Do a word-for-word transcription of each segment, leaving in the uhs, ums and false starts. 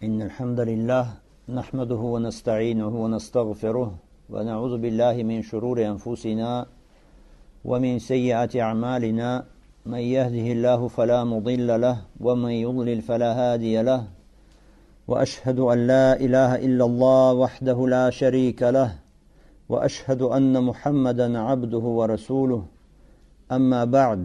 إن الحمد لله نحمده ونستعينه ونستغفره ونعوذ بالله من شرور أنفسنا ومن سيئات أعمالنا من يهده الله فلا مضل له ومن يضلل فلا هادي له وأشهد أن لا إله إلا الله وحده لا شريك له وأشهد أن محمدا عبده ورسوله أما بعد.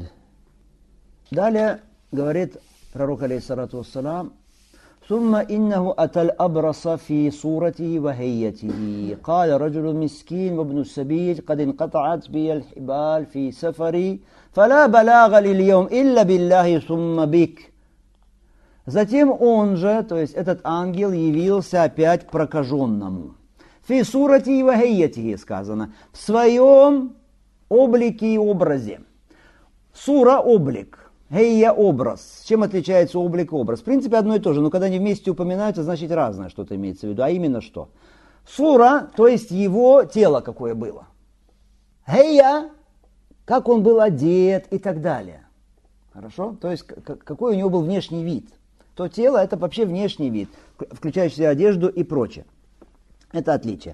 Далее говорит пророк алейхиссалату вассалам: ثم إنه أتى الأبرص في صورته وهيته قال رجل مسكين وابن السبيل قد انقطعت بي الحبال في سفري فلا بلاغ لي اليوم إلا بالله ثم بك. Затем он же, то есть этот ангел, явился опять прокаженному. Фи сурати ва хейятихи сказано, в своем облике и образе. Сура – облик, хейя – образ. Чем отличается облик и образ? В принципе, одно и то же, но когда они вместе упоминаются, значит разное что-то имеется в виду. А именно что? Сура, то есть его тело какое было. Хейя – как он был одет и так далее. Хорошо? То есть какой у него был внешний вид. То тело – это вообще внешний вид, включающий одежду и прочее. Это отличие.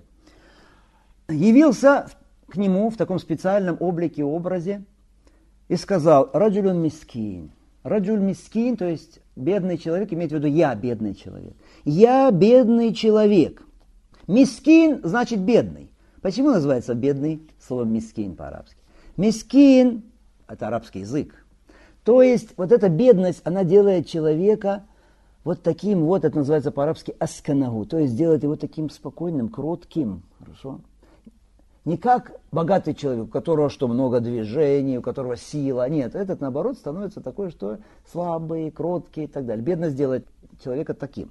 Явился к нему в таком специальном облике и образе и сказал: «Раджулюн мискин». Раджуль мискин, то есть бедный человек, имеет в виду я бедный человек. Я бедный человек. Мискин значит бедный. Почему называется бедный словом мискин по-арабски? Мискин – это арабский язык. То есть вот эта бедность, она делает человека вот таким вот, это называется по-арабски асканагу, то есть делает его таким спокойным, кротким. Хорошо? Не как богатый человек, у которого что, много движений, у которого сила. Нет, этот наоборот становится такой, что слабый, кроткий и так далее. Бедность делает человека таким.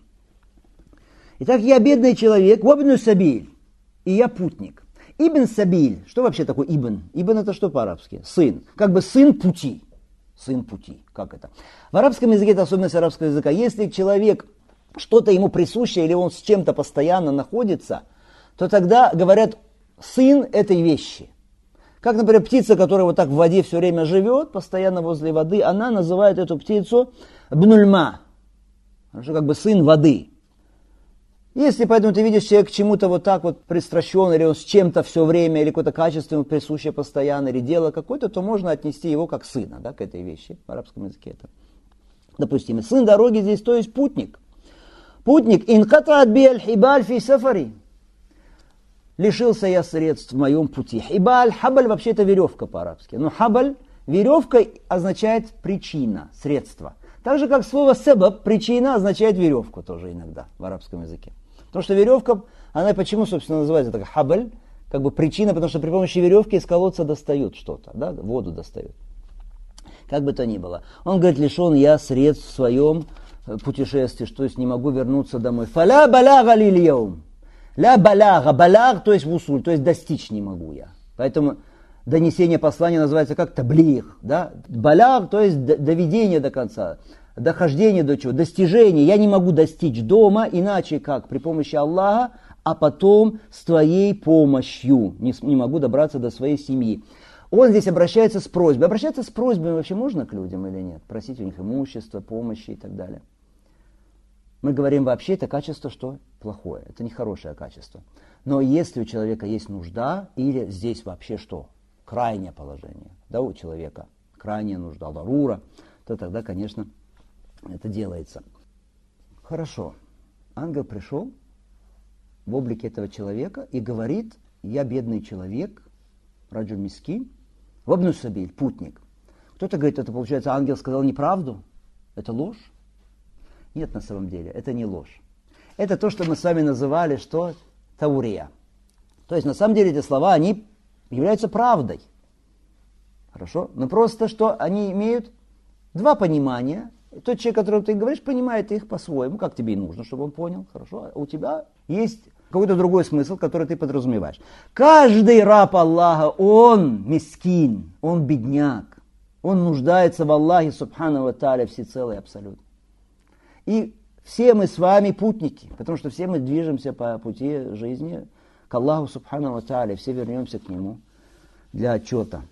Итак, я бедный человек, вабну сабиль, и я путник. Ибн сабиль, что вообще такое ибн? Ибн это что по-арабски? Сын, как бы сын пути. Сын пути. Как это? В арабском языке, это особенность арабского языка, если человек, что-то ему присуще, или он с чем-то постоянно находится, то тогда говорят сын этой вещи. Как, например, птица, которая вот так в воде все время живет, постоянно возле воды, она называет эту птицу бнульма. Хорошо, как бы сын воды. Если поэтому ты видишь человек к чему-то вот так вот пристращен, или он с чем-то все время, или какое-то качество ему присуще постоянно, или дело какое-то, то можно отнести его как сына, да, к этой вещи. В арабском языке это допустимо. Сын дороги здесь, то есть путник. Путник. Инкатаат би аль-хибаль фи сафари. Лишился я средств в моем пути. Хибаль, хабаль вообще это веревка по-арабски. Но хабаль, веревка означает причина, средство. Так же, как слово себаб, причина, означает веревку тоже иногда в арабском языке. Потому что веревка, она почему, собственно, называется так хабаль, как бы причина, потому что при помощи веревки из колодца достают что-то, да, воду достают. Как бы то ни было. Он говорит, лишен я средств в своем путешествии, что есть не могу вернуться домой. Фаля балага лильяум. Ля балага, балаг, то есть вусуль, то есть достичь не могу я. Поэтому донесение послания называется как таблиг, да? Балаг, то есть доведение до конца, дохождение до чего, достижение. Я не могу достичь дома, иначе как при помощи Аллаха, а потом с твоей помощью не, не могу добраться до своей семьи. Он здесь обращается с просьбой. Обращаться с просьбой вообще можно к людям или нет? Просить у них имущество, помощи и так далее. Мы говорим вообще, это качество что? Плохое. Это нехорошее качество. Но если у человека есть нужда, или здесь вообще что? Крайнее положение, да, у человека, крайняя нужда, дарура, то тогда, конечно, это делается. Хорошо. Ангел пришел в облике этого человека и говорит: я бедный человек, раджуль мискин, вабну сабиль, путник. Кто-то говорит, это получается, ангел сказал неправду, это ложь. Нет, на самом деле, это не ложь. Это то, что мы с вами называли, что? Таурия. То есть, на самом деле, эти слова, они являются правдой. Хорошо? Но просто, что они имеют два понимания. Тот человек, которому ты говоришь, понимает их по-своему, как тебе и нужно, чтобы он понял. Хорошо? А у тебя есть какой-то другой смысл, который ты подразумеваешь. Каждый раб Аллаха, он мискин, он бедняк. Он нуждается в Аллахе, субхану ва тааля, всецело и абсолютно. И все мы с вами путники, потому что все мы движемся по пути жизни к Аллаху субхану ва тааля, все вернемся к Нему для отчета.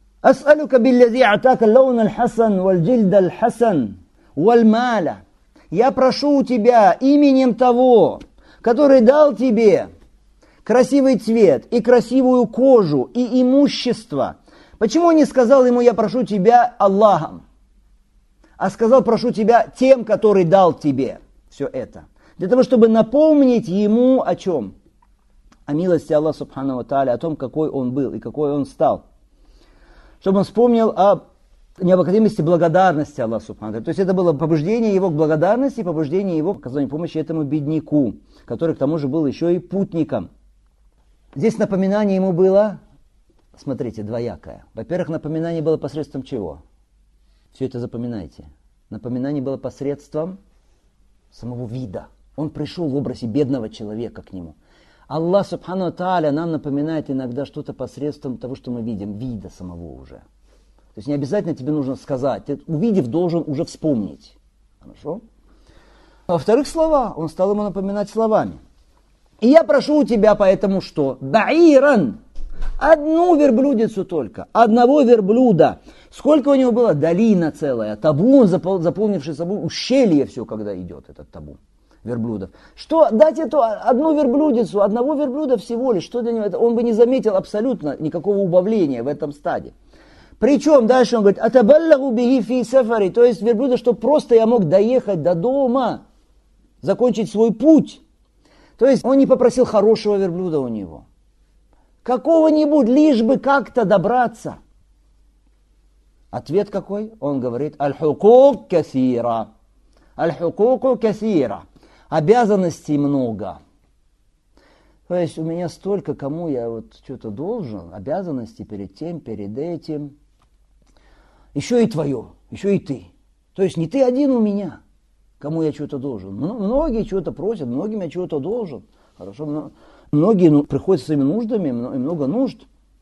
أسألك بالذي أعطاك اللون الحسن والجلد الحسن والمال я прошу у тебя именем того, который дал тебе красивый цвет и красивую кожу и имущество. Почему он не сказал ему, я прошу тебя Аллахом, а сказал, прошу тебя тем, который дал тебе все это? Для того, чтобы напомнить ему о чем? О милости Аллаха Субхану ва Тааля, о том, какой он был и какой он стал. Чтобы он вспомнил о необходимости благодарности Аллаху Субхану ва Тааля. То есть это было побуждение его к благодарности, побуждение его к оказанию помощи этому бедняку, который к тому же был еще и путником. Здесь напоминание ему было, смотрите, двоякое. Во-первых, напоминание было посредством чего? Все это запоминайте. Напоминание было посредством самого вида. Он пришел в образе бедного человека к нему. Аллах Субхану ва Тааля нам напоминает иногда что-то посредством того, что мы видим, вида самого уже. То есть не обязательно тебе нужно сказать. Ты, увидев, должен уже вспомнить. Хорошо? А во-вторых, слова. Он стал ему напоминать словами. И я прошу у тебя поэтому что? Баиран. Одну верблюдицу только. Одного верблюда. Сколько у него было? Долина целая. Табун, заполнивший собой ущелье все, когда идет этот табун верблюдов. Что дать эту одну верблюдицу, одного верблюда всего лишь, что для него это? Он бы не заметил абсолютно никакого убавления в этом стаде. Причем дальше он говорит, атабаллагу бихи фи сафари, то есть верблюда, чтобы просто я мог доехать до дома, закончить свой путь. То есть он не попросил хорошего верблюда у него. Какого-нибудь, лишь бы как-то добраться. Ответ какой? Он говорит, аль-хукук касира. Аль-хукуку касира. Обязанностей много. То есть у меня столько, кому я вот что-то должен, обязанности перед тем, перед этим. Еще и твое, еще и ты. То есть не ты один у меня, кому я что-то должен. Многие что-то просят, многим я что-то должен. Хорошо, многие ну, приходят со своими нуждами, много нужд.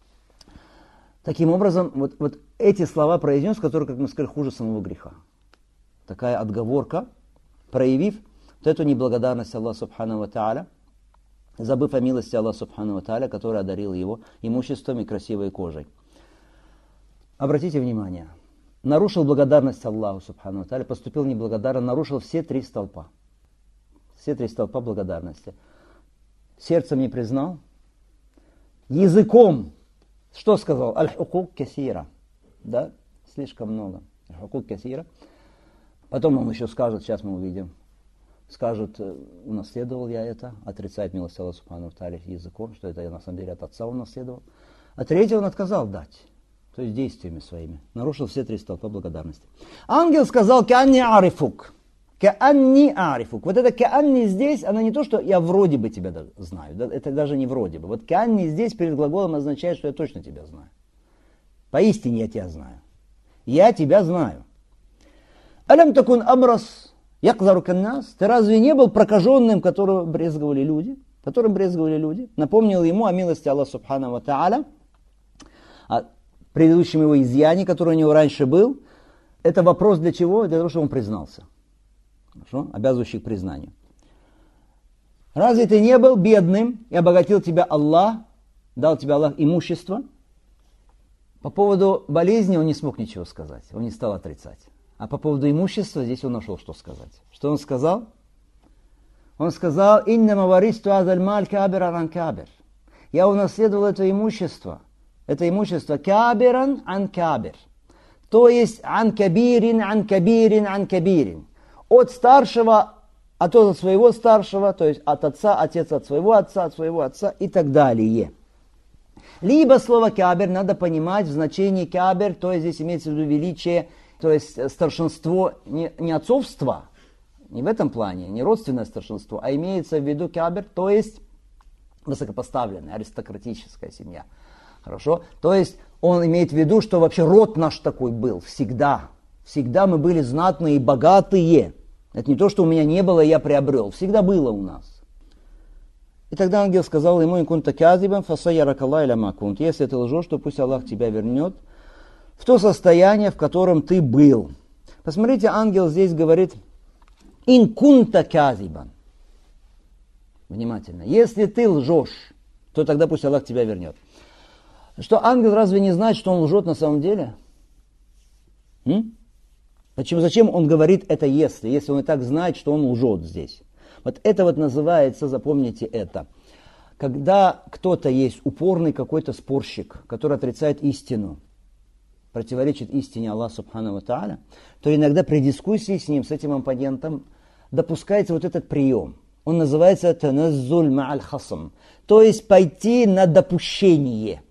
Таким образом, вот, вот эти слова произнес, которые, как мы сказали, хуже самого греха. Такая отговорка, проявив вот эту неблагодарность Аллаха Субхану ва Тааля, забыв о милости Аллаха Субхану ва Тааля, который одарил его имуществом и красивой кожей. Обратите внимание, нарушил благодарность Аллаху Субхану ва Тааля, поступил неблагодарно, нарушил все три столпа. Все три столпа благодарности. Сердцем не признал, языком, что сказал? Аль-хукук касира. Да, слишком много. Аль-хукук касира. Потом он еще скажет, сейчас мы увидим, скажет, унаследовал я это, отрицает милость Аллаха Субхану ва Тааля языком, что это я на самом деле от отца унаследовал. А третье он отказал дать, то есть действиями своими. Нарушил все три столпа благодарности. Ангел сказал, каанни арифук. Каанни арифук. Вот это каанни здесь, она не то, что я вроде бы тебя знаю, это даже не вроде бы. Вот каанни здесь перед глаголом означает, что я точно тебя знаю. Поистине я тебя знаю. Я тебя знаю. Алям такун абрас якзару каннас. Ты разве не был прокаженным, которым брезговали люди? Которым брезговали люди? Напомнил ему о милости Аллаха Субхану ва Тааля, о предыдущем его изъянии, который у него раньше был. Это вопрос для чего? Для того, чтобы он признался. Хорошо? Обязывающий к признанию. Разве ты не был бедным и обогатил тебя Аллах, дал тебе Аллах имущество? По поводу болезни он не смог ничего сказать, он не стал отрицать. А по поводу имущества здесь он нашел, что сказать. Что он сказал? Он сказал, «Иннама варисту азаль маль кабиран ан кабир». Я унаследовал это имущество. Это имущество кабиран ан кабир. То есть ан кабирин, ан кабирин, ан кабирин. От старшего, от от своего старшего, то есть от отца, отец от своего отца, от своего отца и так далее. Либо слово кабир надо понимать в значении кабир, то есть здесь имеется в виду величие, то есть старшинство, не, не отцовство, не в этом плане, не родственное старшинство, а имеется в виду кабир, то есть высокопоставленная, аристократическая семья. Хорошо? То есть он имеет в виду, что вообще род наш такой был всегда. Всегда мы были знатные и богатые. Это не то, что у меня не было, и я приобрел. Всегда было у нас. И тогда ангел сказал ему, «Инкунта казибан фасайяракалла иля макунт». Если ты лжешь, то пусть Аллах тебя вернет в то состояние, в котором ты был. Посмотрите, ангел здесь говорит, «Инкунта казибан». Внимательно. Если ты лжешь, то тогда пусть Аллах тебя вернет. Что ангел разве не знает, что он лжет на самом деле? М? Почему, зачем он говорит это если, если он и так знает, что он лжет здесь? Вот это вот называется, запомните это, когда кто-то есть упорный какой-то спорщик, который отрицает истину, противоречит истине Аллаха Субхану ва Тааля, то иногда при дискуссии с ним, с этим оппонентом, допускается вот этот прием. Он называется таназзуль ма'аль хасм, то есть пойти на допущение.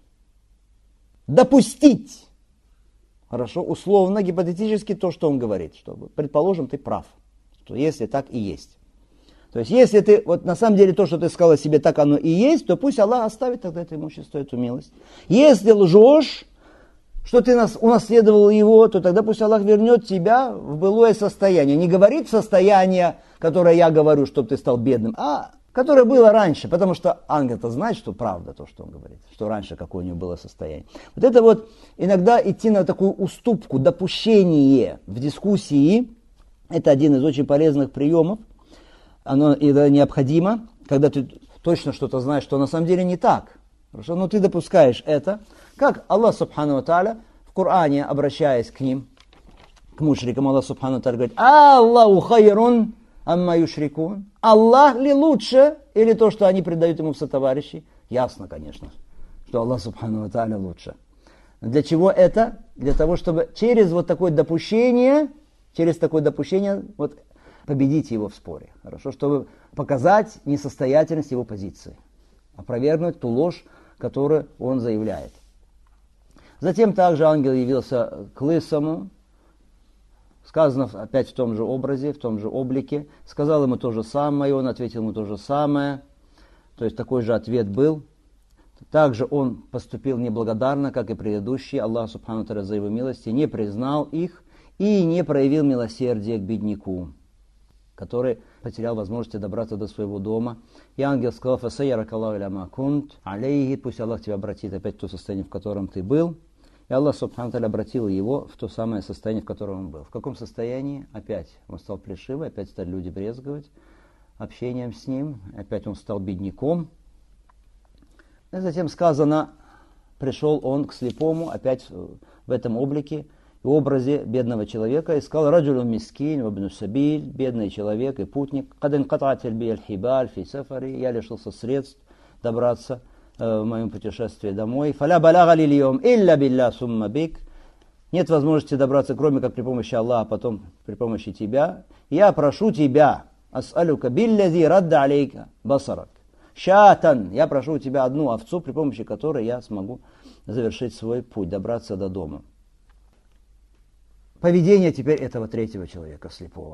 Допустить. Хорошо, условно, гипотетически то, что он говорит. Что, предположим, ты прав, что если так и есть. То есть, если ты, вот на самом деле то, что ты сказал о себе, так оно и есть, то пусть Аллах оставит тогда это имущество, эту милость. Если лжешь, что ты нас, унаследовал его, то тогда пусть Аллах вернет тебя в былое состояние. Не говорит состояние, которое я говорю, чтобы ты стал бедным, а которое было раньше, потому что ангел-то знает, что правда то, что он говорит, что раньше какое у него было состояние. Вот это вот иногда идти на такую уступку, допущение в дискуссии, это один из очень полезных приемов, оно это необходимо, когда ты точно что-то знаешь, что на самом деле не так. Хорошо? Но ты допускаешь это, как Аллах Субхану ва Тааля в Коране, обращаясь к ним, к мушрикам, Аллах Субхану ва Тааля говорит: Аллаху хайрун амма юшрикун. Аллах ли лучше, или то, что они предают ему в сотоварищи? Ясно, конечно, что Аллах Субхану ва Тааля лучше. Для чего это? Для того, чтобы через вот такое допущение, через такое допущение вот, победить его в споре. Хорошо, чтобы показать несостоятельность его позиции, опровергнуть ту ложь, которую он заявляет. Затем также ангел явился к лысому, сказано опять в том же образе, в том же облике, сказал ему то же самое, он ответил ему то же самое, то есть такой же ответ был. Также он поступил неблагодарно, как и предыдущий. Аллах Субхану Тааля за его милости не признал их и не проявил милосердия к бедняку, который потерял возможность добраться до своего дома. И ангел сказал: «Фасайярак Аллаху иля ма кунт алейхи», пусть Аллах тебя обратит опять в то состояние, в котором ты был. И Аллах Субхану Тааля обратил его в то самое состояние, в котором он был. В каком состоянии? Опять он стал плешивый, опять стали люди брезговать общением с ним, опять он стал бедняком. И затем сказано, пришел он к слепому, опять в этом облике, в образе бедного человека, и сказал: «Раджулун мискин вабну сабиль», бедный человек и путник, «Кад инката'ат би аль-хибаль фи сафари», я лишился средств добраться в моем путешествии домой. «Фаля балага лильем илля билля сумма бик», нет возможности добраться, кроме как при помощи Аллаха, а потом при помощи тебя. «Я прошу тебя, ас'алюка биллязи радда алейка басарак, шатан», я прошу у тебя одну овцу, при помощи которой я смогу завершить свой путь, добраться до дома. Поведение теперь этого третьего человека, слепого.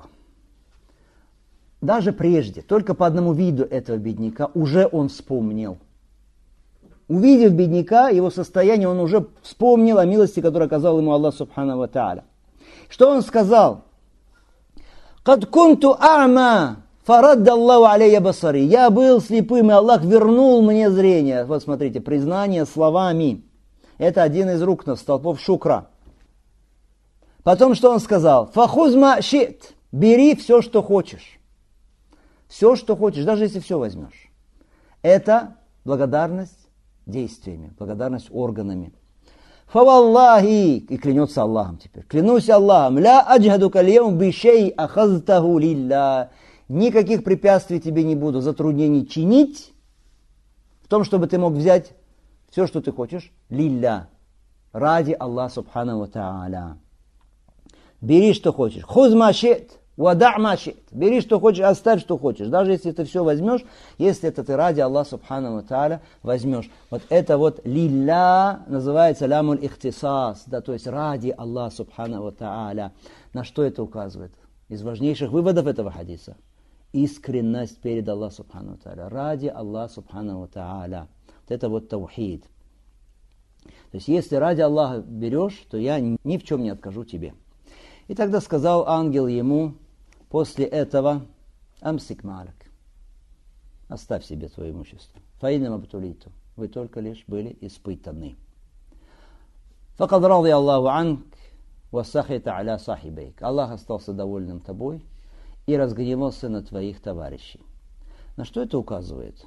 Даже прежде, только по одному виду этого бедняка, уже он вспомнил. Увидев бедняка, его состояние, он уже вспомнил о милости, которую оказал ему Аллах Субхану ва Тааля. Что он сказал? «Кад кунту а'ма, фарадда Аллаху алейя басари». Я был слепым, и Аллах вернул мне зрение. Вот смотрите, признание словами. Это один из рукнов, столпов шукра. Потом что он сказал? «Фахузма щит». Бери все, что хочешь. Все, что хочешь, даже если все возьмешь. Это благодарность действиями, благодарность органами. «Фаваллахи», и клянется Аллахом теперь. «Клянусь Аллахом, ля аджхаду кальям бишей ахазтаху лилля». Никаких препятствий тебе не буду, затруднений чинить в том, чтобы ты мог взять все, что ты хочешь, лилля, ради Аллаха Субхану ва Тааля. Бери, что хочешь. Хузма щит, вада' ма щит. Бери, что хочешь, оставь, что хочешь. Даже если ты все возьмешь, если это ты ради Аллаха Субхану ва Тааля возьмешь. Вот это вот лилля называется лямуль ихтисас, да, то есть ради Аллаха Субхану ва Тааля. На что это указывает? Из важнейших выводов этого хадиса. Искренность перед Аллахом Субхану ва Тааля. Ради Аллаха Субхану ва Тааля. Вот это вот таухид. То есть, если ради Аллаха берешь, то я ни в чем не откажу тебе. И тогда сказал ангел ему после этого: «Амсик малак». Оставь себе твое имущество. Фаинам абтулиту. Вы только лишь были испытаны. Факад ради Аллаху анк васахита аля сахибейк. Аллах остался довольным тобой и разгневался на твоих товарищей. На что это указывает?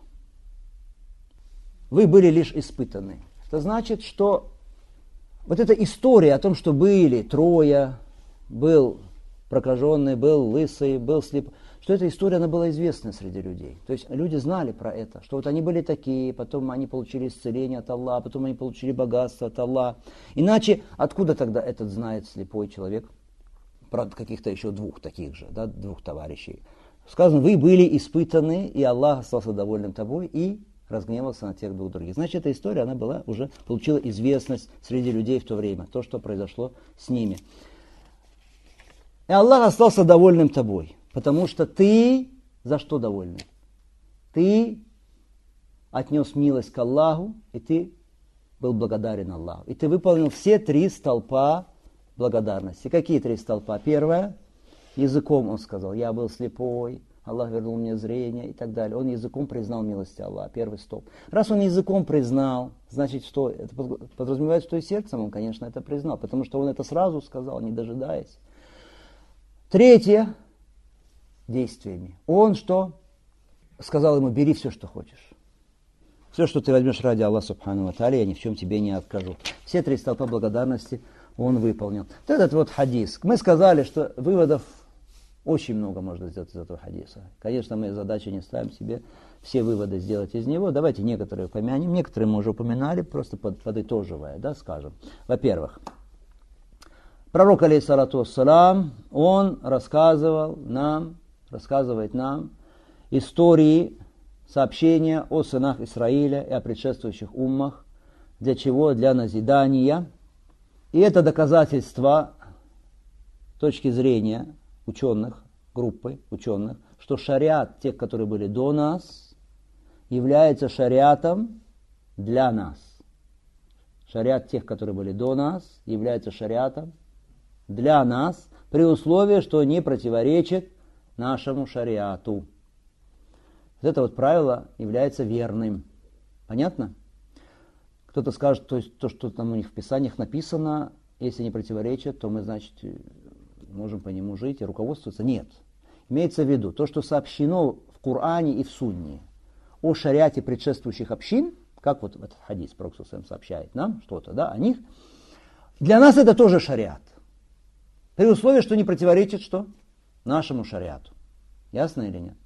Вы были лишь испытаны. Это значит, что вот эта история о том, что были трое, был прокаженный, был лысый, был слеп. Что эта история, она была известна среди людей. То есть люди знали про это, что вот они были такие, потом они получили исцеление от Аллаха, потом они получили богатство от Аллаха. Иначе откуда тогда этот знает слепой человек? Про каких-то еще двух таких же, да, двух товарищей. Сказано, вы были испытаны, и Аллах остался довольным тобой, и разгневался на тех двух других. Значит, эта история, она была, уже получила известность среди людей в то время, то, что произошло с ними. И Аллах остался довольным тобой, потому что ты за что довольный? Ты отнес милость к Аллаху, и ты был благодарен Аллаху. И ты выполнил все три столпа благодарности. Какие три столпа? Первое, языком он сказал, я был слепой, Аллах вернул мне зрение и так далее. Он языком признал милость Аллаха, первый столб. Раз он языком признал, значит, что это подразумевает, что и сердцем он, конечно, это признал, потому что он это сразу сказал, не дожидаясь. Третье, действиями. Он что? Сказал ему, бери все, что хочешь. Все, что ты возьмешь ради Аллаха Субхану ва Тааля, я ни в чем тебе не откажу. Все три столпа благодарности он выполнил. Вот этот вот хадис. Мы сказали, что выводов очень много можно сделать из этого хадиса. Конечно, мы задачу не ставим себе все выводы сделать из него. Давайте некоторые упомянем. Некоторые мы уже упоминали, просто под, подытоживая, да, скажем. Во-первых, пророк, алейхиссалату вассалам, он рассказывал нам, рассказывает нам истории, сообщения о сынах Исраиля и о предшествующих уммах. Для чего? Для назидания. И это доказательство с точки зрения ученых, группы ученых, что шариат тех, которые были до нас, является шариатом для нас. Шариат тех, которые были до нас, является шариатом для нас, при условии, что не противоречит нашему шариату. Вот это вот правило является верным. Понятно? Кто-то скажет, то есть то, что там у них в Писаниях написано, если не противоречит, то мы, значит, можем по нему жить и руководствоваться. Нет. Имеется в виду, то, что сообщено в Коране и в Сунне о шариате предшествующих общин, как вот этот хадис Пророк сообщает нам что-то, да, о них, для нас это тоже шариат. При условии, что не противоречит что? Нашему шариату. Ясно или нет?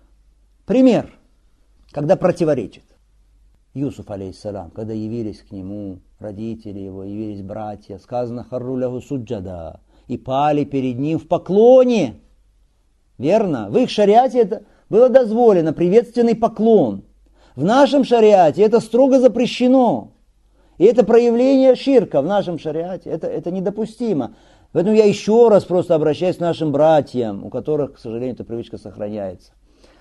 Пример, когда противоречит. Юсуф, алейхиссалам, когда явились к нему родители его, явились братья, сказано «Харру лаху суджада», и пали перед ним в поклоне. Верно? В их шариате это было дозволено, приветственный поклон. В нашем шариате это строго запрещено. И это проявление ширка в нашем шариате. Это, это недопустимо. Поэтому я еще раз просто обращаюсь к нашим братьям, у которых, к сожалению, эта привычка сохраняется.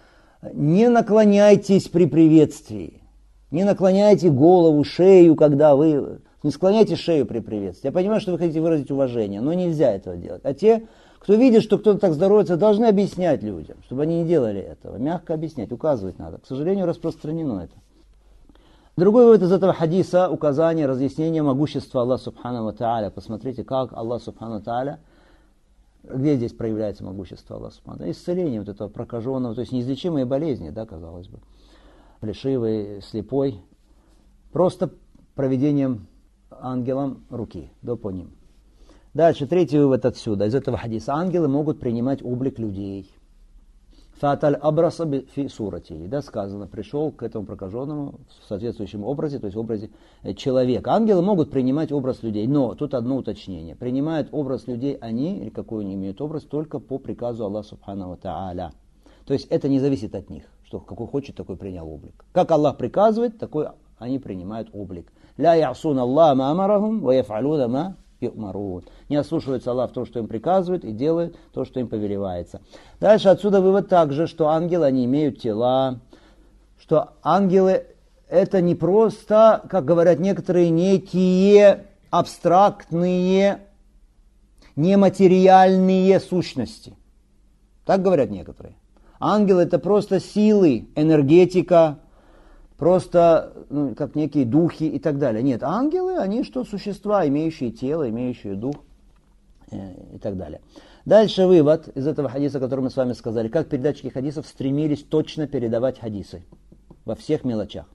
Не наклоняйтесь при приветствии. Не наклоняйте голову, шею, когда вы... Не склоняйте шею при приветствии. Я понимаю, что вы хотите выразить уважение, но нельзя этого делать. А те, кто видит, что кто-то так здоровается, должны объяснять людям, чтобы они не делали этого. Мягко объяснять, указывать надо. К сожалению, распространено это. Другой вывод из этого хадиса – указание, разъяснение могущества Аллаха Субхану ва Тааля. Посмотрите, как Аллах Субхану ва Тааля, где здесь проявляется могущество Аллаха Субхану ва Тааля. Исцеление вот этого прокаженного, то есть неизлечимые болезни, да, казалось бы. Плешивый, слепой. Просто проведением ангелам руки, да, по ним. Дальше, третий вывод отсюда, из этого хадиса. Ангелы могут принимать облик людей. Фаталь абраса фи сурати. Да, сказано, пришел к этому прокаженному в соответствующем образе, то есть в образе человека. Ангелы могут принимать образ людей, но тут одно уточнение. Принимают образ людей они, или какой они имеют образ, только по приказу Аллаха Субхану ва Тааля. То есть это не зависит от них, что какой хочет, такой принял облик. Как Аллах приказывает, такой они принимают облик. Ля ясун Аллах ма амарахум, ва яфалуна ма ю'марун. Не ослушивается Аллах в том, что им приказывает, и делает то, что им повелевается. Дальше отсюда вывод также, что ангелы, они имеют тела, что ангелы это не просто, как говорят некоторые, некие абстрактные, нематериальные сущности. Так говорят некоторые. Ангелы это просто силы, энергетика, просто ну, как некие духи и так далее. Нет, ангелы, они что? Существа, имеющие тело, имеющие дух э, и так далее. Дальше вывод из этого хадиса, который мы с вами сказали. Как передатчики хадисов стремились точно передавать хадисы во всех мелочах.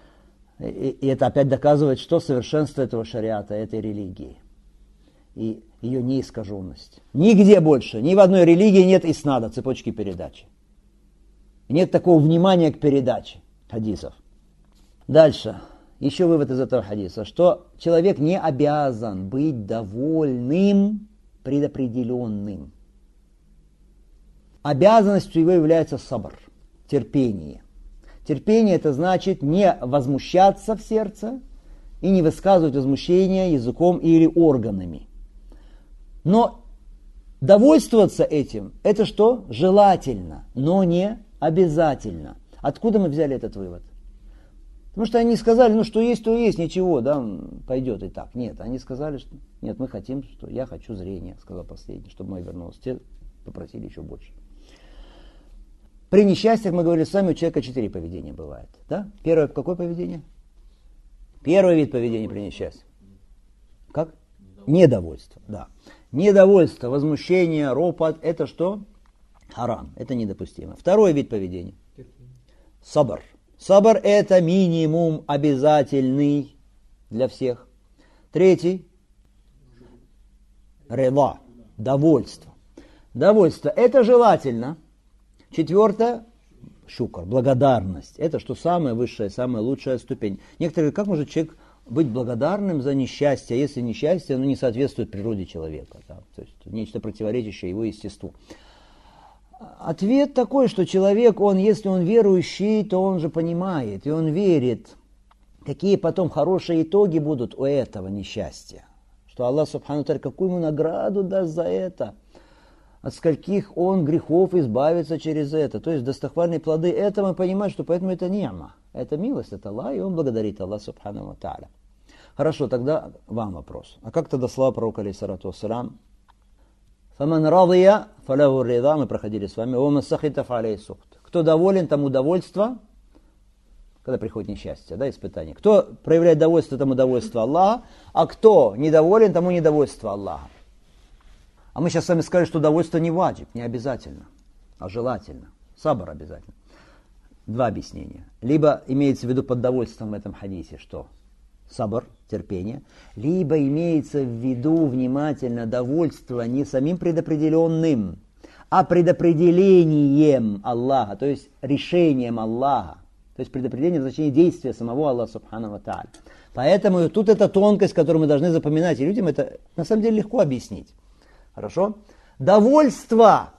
И, и это опять доказывает, что совершенство этого шариата, этой религии. И ее неискаженность. Нигде больше, ни в одной религии нет иснада, цепочки передачи. Нет такого внимания к передаче хадисов. Дальше. Еще вывод из этого хадиса, что человек не обязан быть довольным предопределенным. Обязанностью его является сабр, терпение. Терпение это значит не возмущаться в сердце и не высказывать возмущение языком или органами. Но довольствоваться этим это что? Желательно, но не обязательно. Откуда мы взяли этот вывод? Потому что они сказали, ну что есть, то есть, ничего, да, пойдет и так. Нет, они сказали, что нет, мы хотим, что я хочу зрения, сказал последний, чтобы мой вернулся. Те попросили еще больше. При несчастьях, мы говорили с вами, у человека четыре поведения бывает. Да? Первое, какое поведение? Первый вид поведения при несчастье. Как? Недовольство, да. Недовольство, возмущение, ропот, это что? Харам, это недопустимо. Второй вид поведения. Сабр. Сабр это минимум обязательный для всех. Третий. Реда. Довольство. Довольство это желательно. Четвертое. Шукр. Благодарность. Это что самая высшая, самая лучшая ступень. Некоторые говорят, как может человек быть благодарным за несчастье, если несчастье оно не соответствует природе человека. Да? То есть нечто противоречащее его естеству. Ответ такой, что человек, он, если он верующий, то он же понимает, и он верит, какие потом хорошие итоги будут у этого несчастья. Что Аллах Субхану Тааля, какую ему награду даст за это, от скольких он грехов избавится через это. То есть достохвальные плоды этого, он понимает, что поэтому это ни'ма, это милость от Аллаха, и он благодарит Аллах Субхану Тааля. Хорошо, тогда вам вопрос. А как тогда слова пророка, алейхиссалату вассалям? «Фаман радия, фалаху рида», мы проходили с вами, «Ваман сахита фалейхи сухт». Кто доволен, тому довольство, когда приходит несчастье, да, испытание. Кто проявляет довольство, тому довольство Аллаха, а кто недоволен, тому недовольство Аллаха. А мы сейчас с вами сказали, что довольство не ваджиб, не обязательно, а желательно. Сабр обязательно. Два объяснения. Либо имеется в виду под довольством в этом хадисе, что сабр, терпение, либо имеется в виду внимательно довольство не самим предопределенным, а предопределением Аллаха, то есть решением Аллаха, то есть предопределение в значении действия самого Аллаха Субхану ва Тааля. Поэтому тут эта тонкость, которую мы должны запоминать, и людям это на самом деле легко объяснить. Хорошо? Довольство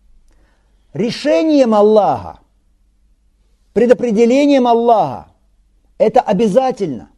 решением Аллаха, предопределением Аллаха, это обязательно.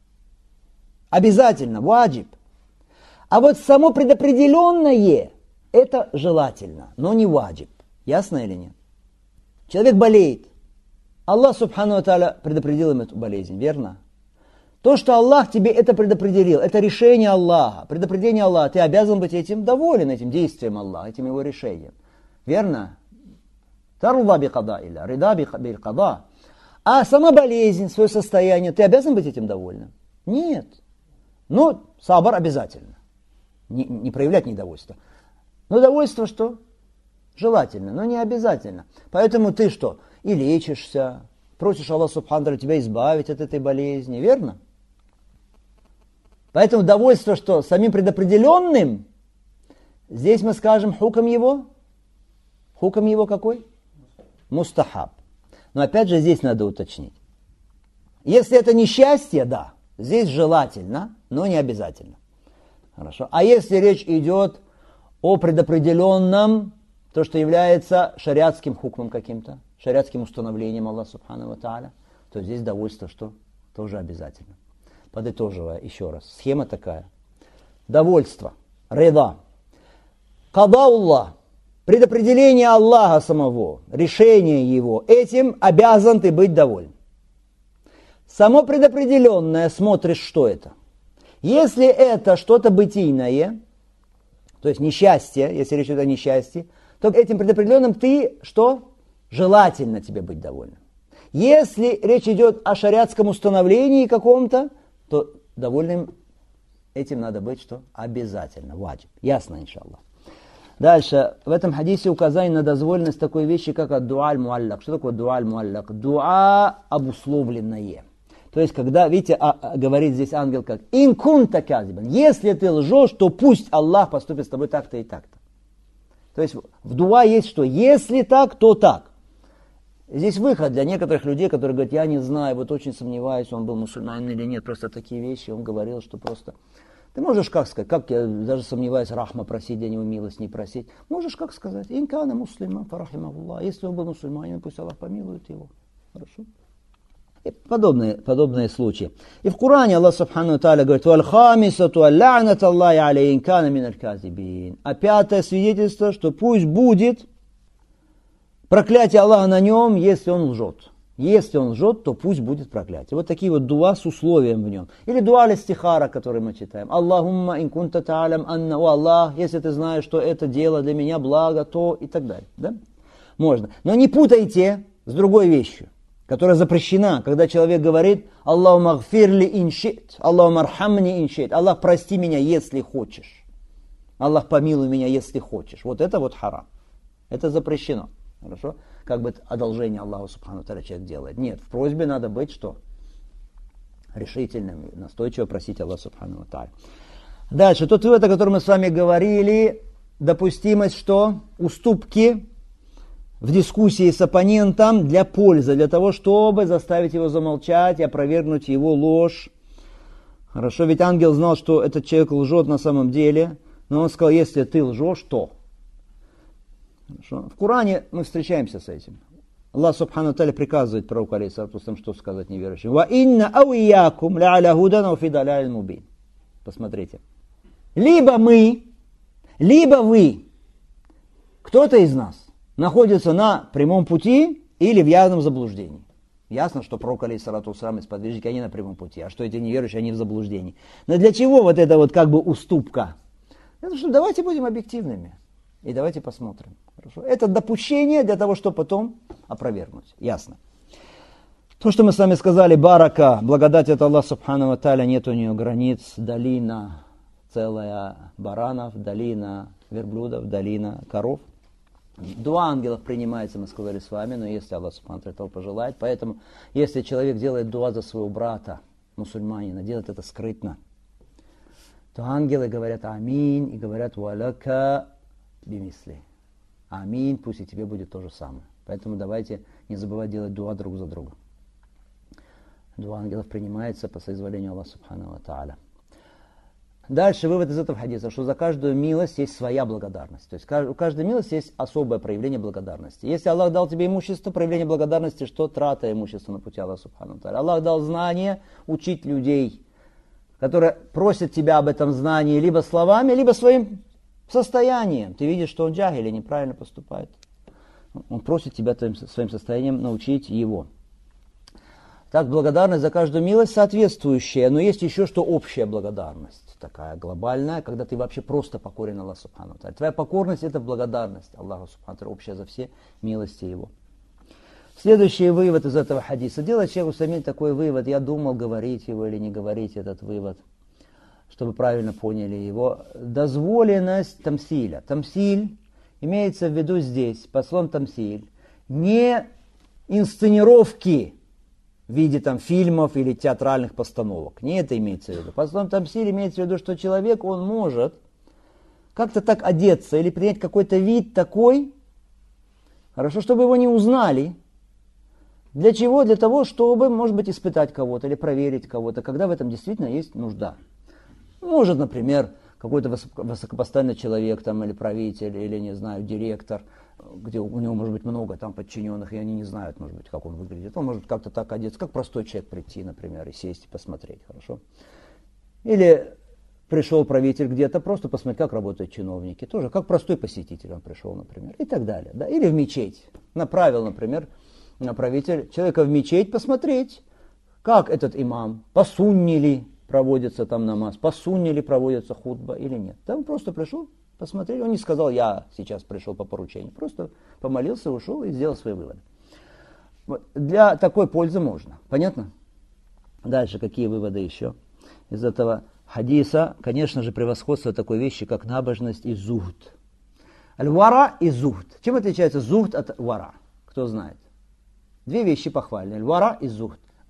Обязательно, ваджиб. А вот само предопределенное, это желательно, но не ваджиб. Ясно или нет? Человек болеет. Аллах Субхану ва Тааля предопределил им эту болезнь, верно? То, что Аллах тебе это предопределил, это решение Аллаха, предопределение Аллаха, ты обязан быть этим доволен, этим действием Аллаха, этим его решением. Верно? Таруда би када илля, рида би када. А сама болезнь, свое состояние, ты обязан быть этим довольным? Нет. Но сабр обязательно. Не, не проявлять недовольство. Но довольство что? Желательно, но не обязательно. Поэтому ты что? И лечишься, просишь Аллаха Субхану Тааля тебя избавить от этой болезни, верно? Поэтому довольство что? Самим предопределенным, здесь мы скажем хукам его. Хукам его какой? Мустахаб. Но опять же здесь надо уточнить. Если это несчастье, да, здесь желательно, но не обязательно. Хорошо. А если речь идет о предопределенном, то, что является шариатским хукмом каким-то, шариатским установлением Аллаха Субхану ва Тааля, то здесь довольство что? Тоже обязательно. Подытоживая еще раз. Схема такая. Довольство. Рида. Кадауллах. Предопределение Аллаха самого. Решение его. Этим обязан ты быть доволен. Само предопределенное, смотришь, что это. Если это что-то бытийное, то есть несчастье, если речь идет о несчастье, то этим предопределенным ты что? Желательно тебе быть довольным. Если речь идет о шариатском установлении каком-то, то довольным этим надо быть что? Обязательно. Ваджиб. Ясно, иншаллах. Дальше. В этом хадисе указание на дозволенность такой вещи, как ад-дуа аль-муаллак. Что такое дуа аль-муаллак? Дуа обусловленное. То есть, когда, видите, а, а, говорит здесь ангел как «Ин кунта казибан». Если ты лжешь, то пусть Аллах поступит с тобой так-то и так-то. То есть, в дуа есть что? Если так, то так. Здесь выход для некоторых людей, которые говорят, я не знаю, вот очень сомневаюсь, он был мусульманин или нет, просто такие вещи. Он говорил, что просто... Ты можешь как сказать, как я даже сомневаюсь, рахма просить, для него милость не просить. Можешь как сказать, инкана муслима, фарахимахуллах. Если он был мусульманин, пусть Аллах помилует его. Хорошо? И подобные, подобные случаи. И в Коране Аллах Субхану Тааля говорит, «Валхамисату алла'нат Аллахи алейхи инкана миналь казибин». А пятое свидетельство, что пусть будет проклятие Аллаха на нем, если он лжет. Если он лжет, то пусть будет проклятие. Вот такие вот дуа с условием в нем. Или дуа аль-истихара, который мы читаем. Аллахумма ин кунта та'алям анна, о Аллах, если ты знаешь, что это дело для меня благо, то и так далее. Да? Можно. Но не путайте с другой вещью, которая запрещена, когда человек говорит Аллаху магфирли иншит, Аллаху мархамни иншит, Аллах, прости меня, если хочешь. Аллах, помилуй меня, если хочешь. Вот это вот харам. Это запрещено. Хорошо? Как бы одолжение Аллаху Субхану Тааля человек делает. Нет, в просьбе надо быть что? Решительным, настойчиво просить Аллаха Субхану Тааля. Дальше, тот вывод, о котором мы с вами говорили, допустимость что? Уступки в дискуссии с оппонентом для пользы, для того, чтобы заставить его замолчать и опровергнуть его ложь. Хорошо, ведь ангел знал, что этот человек лжет на самом деле, но он сказал, если ты лжешь, то. Хорошо. В Коране мы встречаемся с этим. Аллах Субхану Тааля приказывает пророку алейхиссалату вассалям, что сказать неверующим. «Ва инна ауиякум ля худан ва фи даляль мубин». Посмотрите. Либо мы, либо вы, кто-то из нас находится на прямом пути или в явном заблуждении. Ясно, что пророк алейхиссалату вассалям и сподвижники, они на прямом пути, а что эти неверующие, они в заблуждении. Но для чего вот эта вот как бы уступка? Это что давайте будем объективными. И давайте посмотрим. Хорошо? Это допущение для того, чтобы потом опровергнуть. Ясно. То, что мы с вами сказали, барака, благодать от Аллаха Субхану Тааля, нет у нее границ, долина целая баранов, долина верблюдов, долина коров. Дуа ангелов принимается, мы сказали с вами, но если Аллах Субхану Тааля пожелает. Поэтому, если человек делает дуа за своего брата, мусульманина, делает это скрытно, то ангелы говорят аминь и говорят валяка бимисли. Аминь, пусть и тебе будет то же самое. Поэтому давайте не забывать делать дуа друг за другом. Дуа ангелов принимается по соизволению Аллаха Субхану Тааля. Дальше вывод из этого хадиса, что за каждую милость есть своя благодарность. То есть у каждой милости есть особое проявление благодарности. Если Аллах дал тебе имущество, проявление благодарности, что трата имущества на пути Аллаха Субхану Тааля. Аллах дал знание учить людей, которые просят тебя об этом знании либо словами, либо своим состоянием. Ты видишь, что он джахиль и неправильно поступает. Он просит тебя твоим, своим состоянием научить его. Так, благодарность за каждую милость соответствующая, но есть еще что общая благодарность, такая глобальная, когда ты вообще просто покорен Аллаху Субхану Тааля. Твоя покорность – это благодарность Аллаху Субхану Тааля, общая за все милости его. Следующий вывод из этого хадиса. Делать человеку самим такой вывод, я думал, говорить его или не говорить этот вывод, чтобы правильно поняли его. Дозволенность тамсиля. Тамсиль имеется в виду здесь, под словом тамсиль, не инсценировки в виде там фильмов или театральных постановок. Не это имеется в виду. Под словом тамсиль имеется в виду, что человек, он может как-то так одеться или принять какой-то вид такой, хорошо, чтобы его не узнали. Для чего? Для того, чтобы, может быть, испытать кого-то или проверить кого-то, когда в этом действительно есть нужда. Может, например, какой-то высокопоставленный человек там, или правитель, или, не знаю, директор, где у него может быть много там подчиненных, и они не знают, может быть, как он выглядит. Он может как-то так одеться, как простой человек прийти, например, и сесть и посмотреть, хорошо? Или пришел правитель где-то, просто посмотреть, как работают чиновники, тоже как простой посетитель он пришел, например, и так далее. Да? Или в мечеть. Направил, например, правитель человека в мечеть посмотреть, как этот имам, по сунне ли проводится там намаз, по сунне ли проводится хутба или нет. Там просто пришел, посмотрел, он не сказал, я сейчас пришел по поручению, просто помолился, ушел и сделал свои выводы. Вот. Для такой пользы можно. Понятно? Дальше какие выводы еще из этого хадиса? Конечно же, превосходство такой вещи, как набожность и зухд. Аль-вара и зухд. Чем отличается зухд от вара? Кто знает? Две вещи похвальные. Аль-вара и зухд.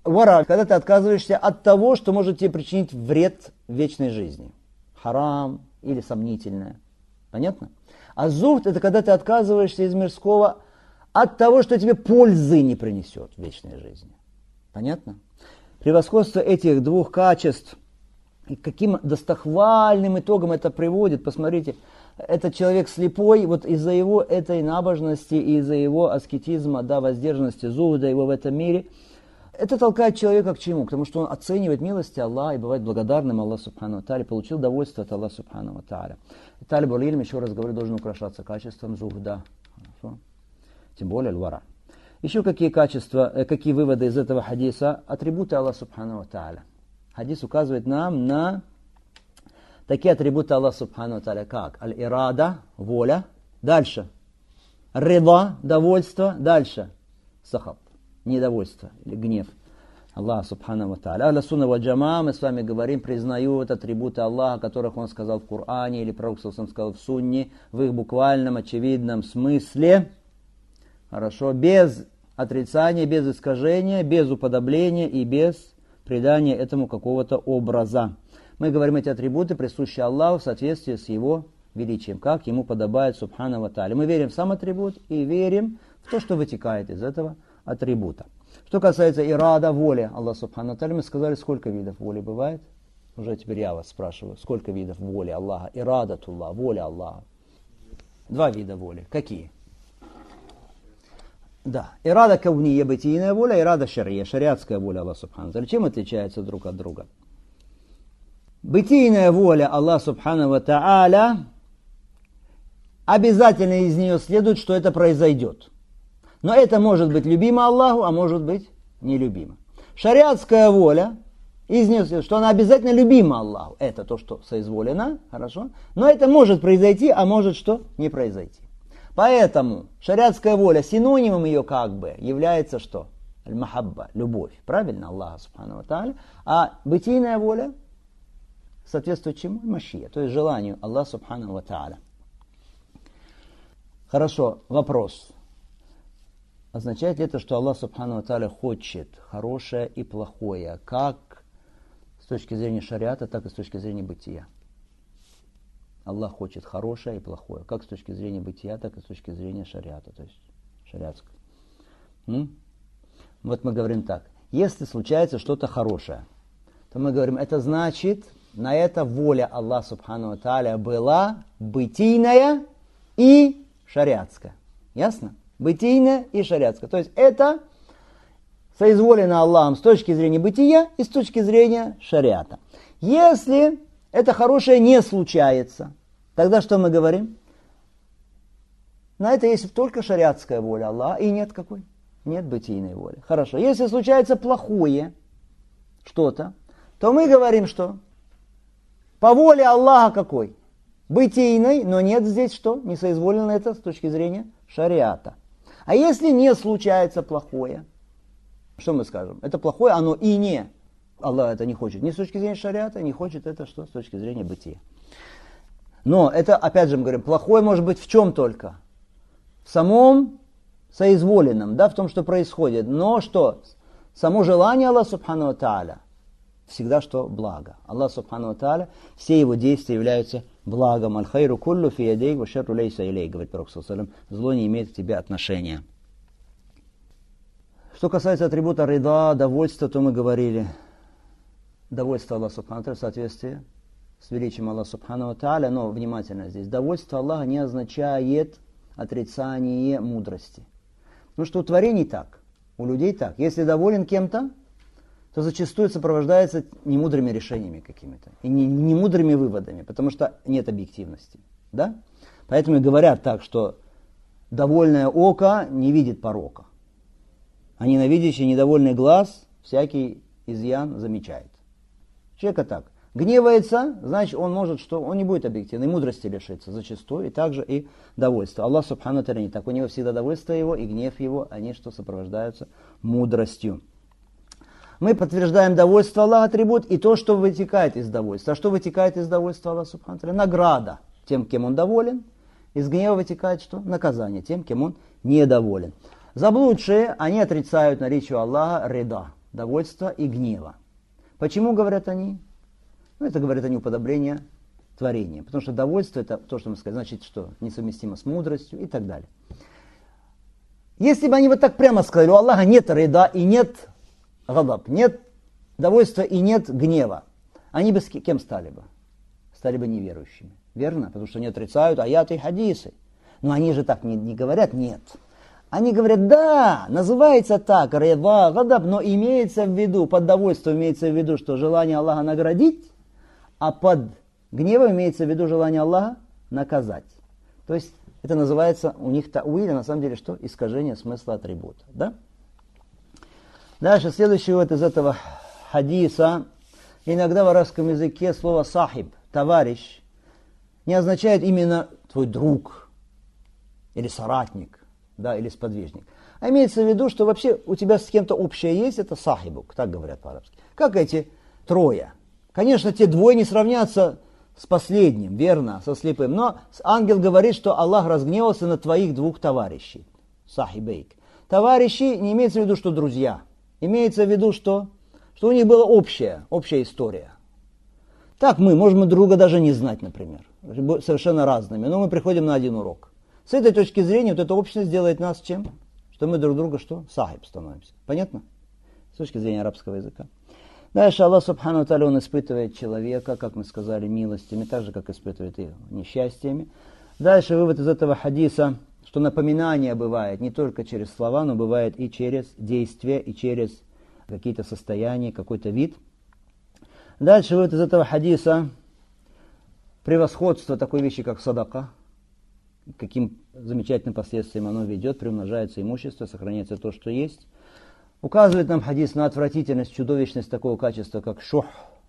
Вара, когда ты отказываешься от того, что может тебе причинить вред в вечной жизни. Харам или сомнительное. Понятно? А зухд — это когда ты отказываешься из мирского от того, что тебе пользы не принесет в вечной жизни. Понятно? Превосходство этих двух качеств, и каким достохвальным итогом это приводит. Посмотрите, этот человек слепой, вот из-за его этой набожности, из-за его аскетизма, да, воздержанности, зухда его в этом мире, это толкает человека к чему? К тому, что он оценивает милости Аллаха и бывает благодарным Аллаху Субхану ва Тааля, получил довольство от Аллаха Субхану ва Тааля. Талиб аль-илм, еще раз говорю, должен украшаться качеством зухда. Хорошо? Тем более аль-вара. Еще какие качества, какие выводы из этого хадиса? Атрибуты Аллаха Субхану ва Тааля. Хадис указывает нам на такие атрибуты Аллаха Субхану ва Тааля, как аль-ирада, воля. Дальше. Рида, довольство. Дальше. Сахаб. Недовольство или гнев Аллаха Субхану ва Тааля. Ахлю сунна валь джамаа, мы с вами говорим, признают атрибуты Аллаха, о которых Он сказал в Коране, или Пророк сказал в Сунне, в их буквальном, очевидном смысле. Хорошо, без отрицания, без искажения, без уподобления и без придания этому какого-то образа. Мы говорим, эти атрибуты присущи Аллаху в соответствии с Его величием, как Ему подобает Субхану ва Тааля. Мы верим в сам атрибут и верим в то, что вытекает из этого атрибута. Что касается ирада, воли Аллаха Субхану ва Тааля, мы сказали, сколько видов воли бывает. Уже теперь я вас спрашиваю, сколько видов воли Аллаха? Ирадатуллах, воля Аллаха. Два вида воли. Какие? Да, ирада кавния, бытийная воля, ирада шария, шариатская воля Аллаха Субхану ва Тааля. Чем отличаются друг от друга? Бытийная воля Аллаха Субхану ва Тааля, обязательно из нее следует, что это произойдет. Но это может быть любимо Аллаху, а может быть нелюбимо. Шариатская воля, из нее следует, что она обязательно любима Аллаху. Это то, что соизволено, хорошо. Но это может произойти, а может что? Не произойти. Поэтому шариатская воля, синонимом ее как бы является что? Аль-махабба, любовь. Правильно? Аллаха Субхану ва Тааля. А бытийная воля соответствует чему? Машия, то есть желанию Аллаха Субхану ва Тааля. Хорошо, вопрос. Означает ли это, что Аллах Субхану ва Тааля хочет хорошее и плохое, как с точки зрения шариата, так и с точки зрения бытия? Аллах хочет хорошее и плохое, как с точки зрения бытия, так и с точки зрения шариата, то есть шариатского. М? Вот мы говорим так, если случается что-то хорошее, то мы говорим, это значит, на это воля Аллаха Субхану ва Тааля была бытийная и шариатская. Ясно? Бытийная и шариатская. То есть это соизволено Аллахом с точки зрения бытия и с точки зрения шариата. Если это хорошее не случается, тогда что мы говорим? На это есть только шариатская воля Аллаха и нет какой? Нет бытийной воли. Хорошо. Если случается плохое что-то, то мы говорим, что по воле Аллаха какой? Бытийной, но нет здесь что? Не соизволено это с точки зрения шариата. А если не случается плохое, что мы скажем? Это плохое, оно и не. Аллах это не хочет ни с точки зрения шариата, не хочет это что с точки зрения бытия. Но это, опять же, мы говорим, плохое может быть в чем только? В самом соизволенном, да, в том, что происходит. Но что? Само желание Аллаха Субхану ва Тааля всегда что? Благо. Аллах Субхану ва Тааля, все его действия являются благом. Аль-хайру куллу фи ядейк ва шарру лейса илейк, говорит Пророк саллаллаху алейхи ва саллям, зло не имеет к тебе отношения. Что касается атрибута рида, довольства, то мы говорили, довольство Аллаха Субхану ва Тааля в соответствии с величием Аллаха Субхану ва Тааля, но внимательно здесь, довольство Аллаха не означает отрицание мудрости. Потому что у творений так, у людей так. Если доволен кем-то, то зачастую сопровождается немудрыми решениями какими-то и немудрыми выводами, потому что нет объективности. Да? Поэтому и говорят так, что довольное око не видит порока, а ненавидящий недовольный глаз всякий изъян замечает. Человека так. Гневается, значит, он может, что он не будет объективной мудрости лишиться зачастую, и также и довольства. Аллах Субхану ва Тааля не так. У него всегда довольство его и гнев его, они что сопровождаются мудростью. Мы подтверждаем довольство Аллаха, атрибут, и то, что вытекает из довольства. А что вытекает из довольства Аллаха Субхану ва Тааля? Награда тем, кем он доволен. Из гнева вытекает что? Наказание тем, кем он недоволен. Заблудшие, они отрицают наличие Аллаха рида, довольства и гнева. Почему говорят они? Ну, это говорят они уподобление творения. Потому что довольство это то, что мы сказали, значит, что несовместимо с мудростью и так далее. Если бы они вот так прямо сказали, у Аллаха нет рида и нет гадаб, нет довольства и нет гнева, они бы с кем стали бы? Стали бы неверующими. Верно? Потому что они отрицают аяты и хадисы. Но они же так не, не говорят, нет. Они говорят, да, называется так, рида, гадаб, но имеется в виду, под довольством имеется в виду, что желание Аллаха наградить, а под гневом имеется в виду желание Аллаха наказать. То есть это называется у них тауиль, а на самом деле что? Искажение смысла атрибута. Да? Дальше, следующий вот из этого хадиса. Иногда в арабском языке слово сахиб, товарищ, не означает именно твой друг или соратник, да, или сподвижник. А имеется в виду, что вообще у тебя с кем-то общее есть, это сахибук, так говорят по-арабски. Как эти трое. Конечно, те двое не сравнятся с последним, верно, со слепым. Но ангел говорит, что Аллах разгневался на твоих двух товарищей. Сахибейк. Товарищи не имеется в виду, что друзья. Имеется в виду, что, что у них была общая, общая история. Так мы, можем друга даже не знать, например. Совершенно разными. Но мы приходим на один урок. С этой точки зрения, вот эта общность делает нас чем? Что мы друг друга что? Сахиб становимся. Понятно? С точки зрения арабского языка. Дальше Аллах Субхану ва Тааля, Он испытывает человека, как мы сказали, милостями, так же, как испытывает и несчастьями. Дальше вывод из этого хадиса, что напоминание бывает не только через слова, но бывает и через действия, и через какие-то состояния, какой-то вид. Дальше вывод из этого хадиса превосходство такой вещи, как садака, каким замечательным последствиям оно ведет, приумножается имущество, сохраняется то, что есть. Указывает нам хадис на отвратительность, чудовищность такого качества, как шух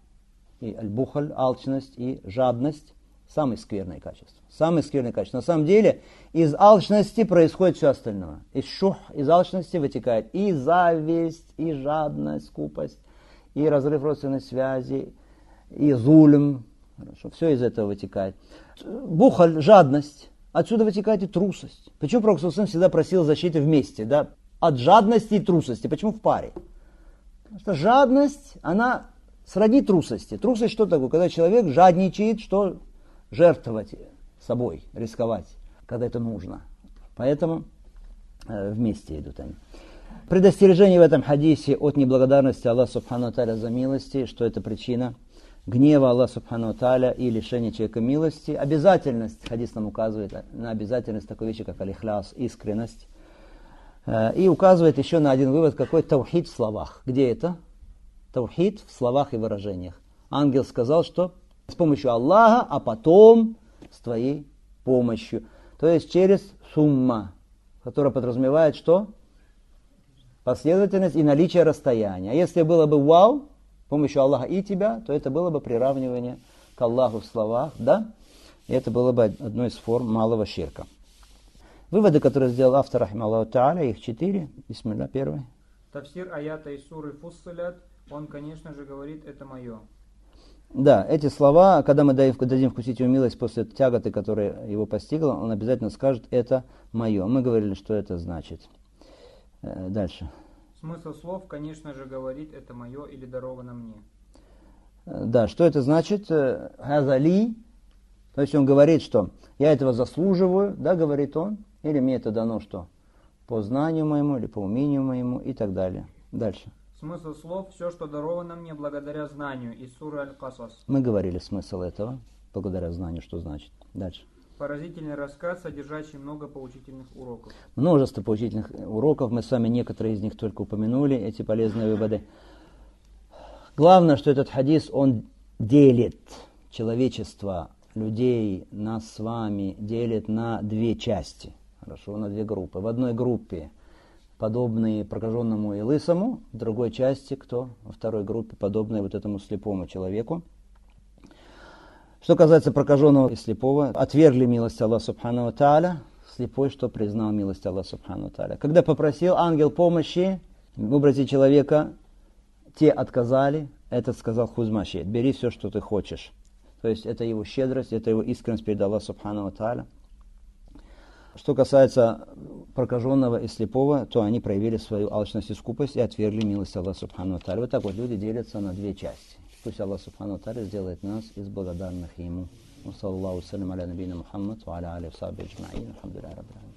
и аль-бухаль, алчность и жадность. Самые скверные качества. Самые скверные качества. На самом деле, из алчности происходит все остальное. Из шух, из алчности вытекает и зависть, и жадность, скупость, и разрыв родственной связи, и зулм. Хорошо, все из этого вытекает. Бухаль, жадность. Отсюда вытекает и трусость. Почему Пророк всегда просил защиты вместе, да? От жадности и трусости. Почему в паре? Потому что жадность, она сродни трусости. Трусость что такое? Когда человек жадничает, что жертвовать собой, рисковать, когда это нужно. Поэтому э, вместе идут они. Предостережение в этом хадисе от неблагодарности Аллаха Субхану ва Тааля за милости, что это причина гнева Аллаха Субхану ва Тааля и лишения человека милости. Обязательность, хадис нам указывает на обязательность такой вещи, как аль-ихляс, искренность. И указывает еще на один вывод, какой таухид в словах. Где это? Таухид в словах и выражениях. Ангел сказал, что с помощью Аллаха, а потом с твоей помощью. То есть через сумма, которая подразумевает что? Последовательность и наличие расстояния. А если было бы вау, с помощью Аллаха и тебя, то это было бы приравнивание к Аллаху в словах, да? И это было бы одной из форм малого ширка. Выводы, которые сделал автор, рахималлаху тааля, их четыре. Бисмилля, первый. Тафсир аята из суры Фуссилят, он, конечно же, говорит, это мое. Да, эти слова, когда мы дадим вкусить его милость после тяготы, которая его постигла, он обязательно скажет, это мое. Мы говорили, что это значит. Дальше. Смысл слов, конечно же, говорит, это мое или даровано мне. Да, что это значит? Хазали. То есть он говорит, что я этого заслуживаю, да, говорит он, или мне это дано что? По знанию моему, или по умению моему, и так далее. Дальше. Смысл слов, все, что даровано мне благодаря знанию, из суры Аль-Касас. Мы говорили смысл этого, благодаря знанию, что значит. Дальше. Поразительный рассказ, содержащий много поучительных уроков. Множество поучительных уроков, мы с вами некоторые из них только упомянули, эти полезные выводы. Главное, что этот хадис, он делит человечество, людей, нас с вами, делит на две части. Хорошо, на две группы. В одной группе подобные прокаженному и лысому, в другой части кто? Во второй группе подобные вот этому слепому человеку. Что касается прокаженного и слепого, отвергли милость Аллаха Субхану ва Тааля, слепой, что признал милость Аллаха Субхану ва Тааля. Когда попросил ангел помощи в образе человека, те отказали, этот сказал хузмаши, бери все, что ты хочешь. То есть это его щедрость, это его искренность перед Аллахом Субхану ва Тааля. Что касается прокаженного и слепого, то они проявили свою алчность и скупость и отвергли милость Аллаха Субхану ва Тааля. Вот так вот люди делятся на две части. Пусть Аллах Субхану ва Тааля сделает нас из благодарных Ему. Саллаллаху салям аля набийна Мухаммад ва аля алихи ва сахбихи аджмаин. Алхамдулиллахи раббил аламин.